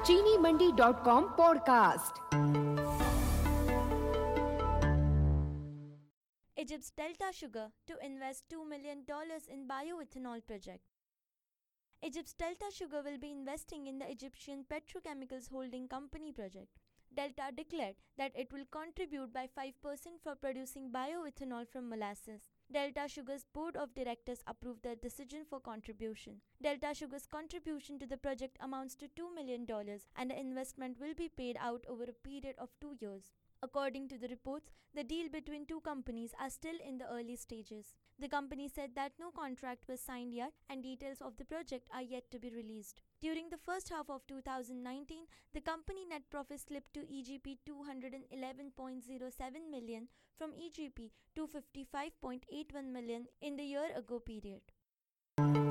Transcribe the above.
चीनीमंडी.com podcast. Egypt's Delta Sugar to invest $2 million in bioethanol project. Egypt's Delta Sugar will be investing in the Egyptian Petrochemicals Holding Company project. Delta declared that it will contribute by 5% for producing bioethanol from molasses. Delta Sugar's board of directors approved the decision for contribution. Delta Sugar's contribution to the project amounts to $2 million and the investment will be paid out over a period of 2 years. According to the reports, the deal between two companies are still in the early stages. The company said that no contract was signed yet and details of the project are yet to be released. During the first half of 2019, the company net profit slipped to EGP 211.07 million from EGP 255.81 million in the year ago period.